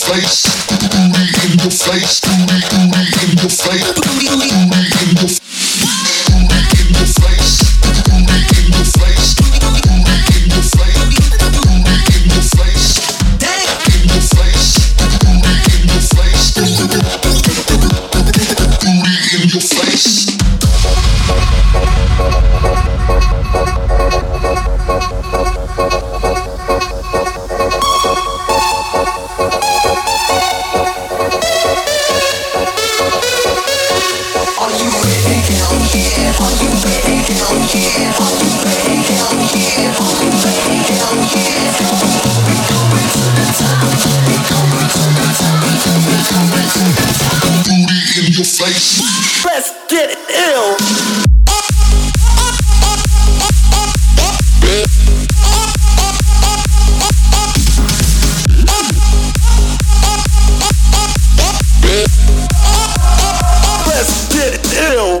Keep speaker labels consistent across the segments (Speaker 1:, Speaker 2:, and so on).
Speaker 1: face, booty in your face, booty in your face, booty in your face.
Speaker 2: Let's get ill. Let's get ill.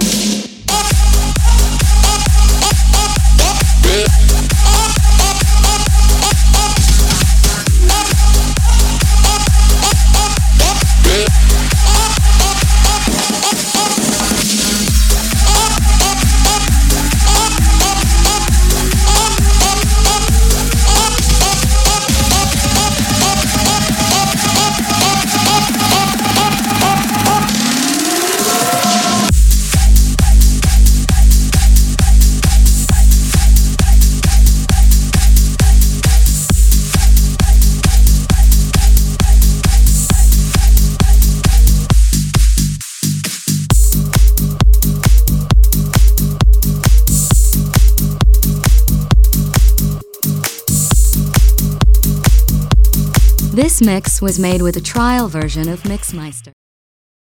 Speaker 3: This mix was made with a trial version of Mixmeister.